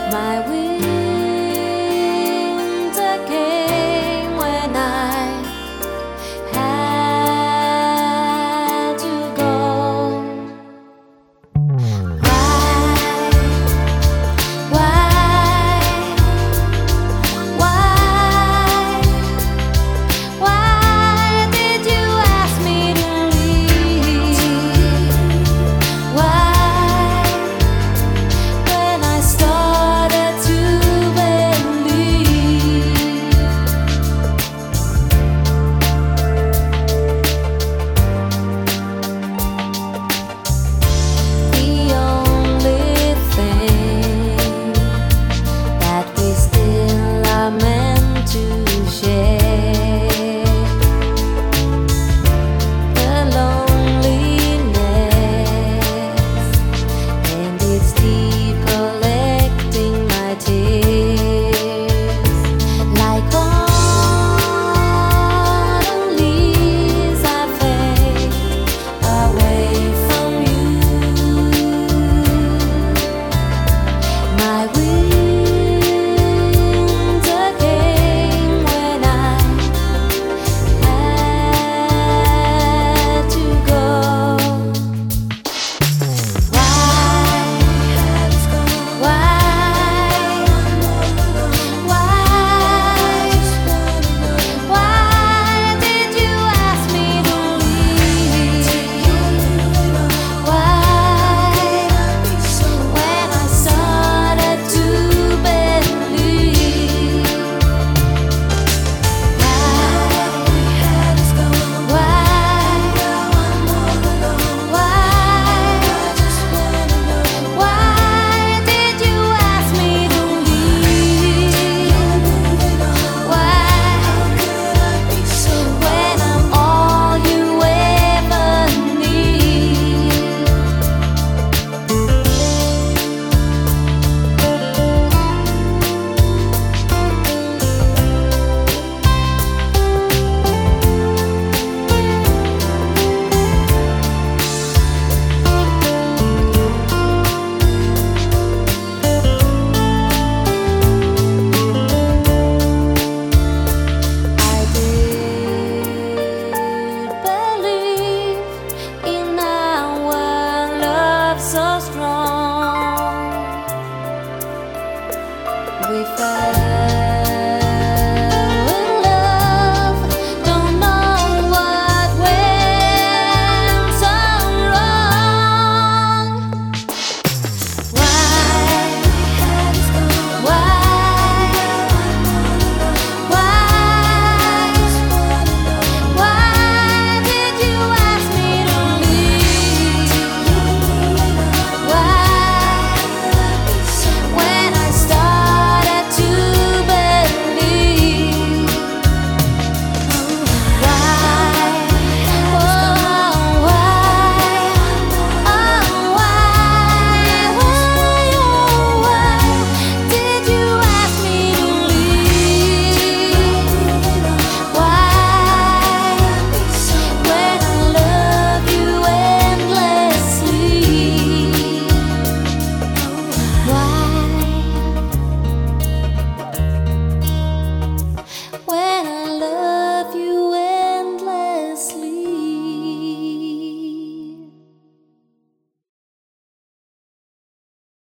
My winter came when I had to go. Why did you ask me to leave? Why, when I started to believe? The only thing that we still are meant to share, the loneliness and its deep collecting my tears. Like autumn leaves, I fade away from you. My winter came when I had to go. Why did you ask me to leave? Why, when I started to believe? Why did you ask me to leave? Why, when I'm all you ever need? I did believe in our love so strong. We fell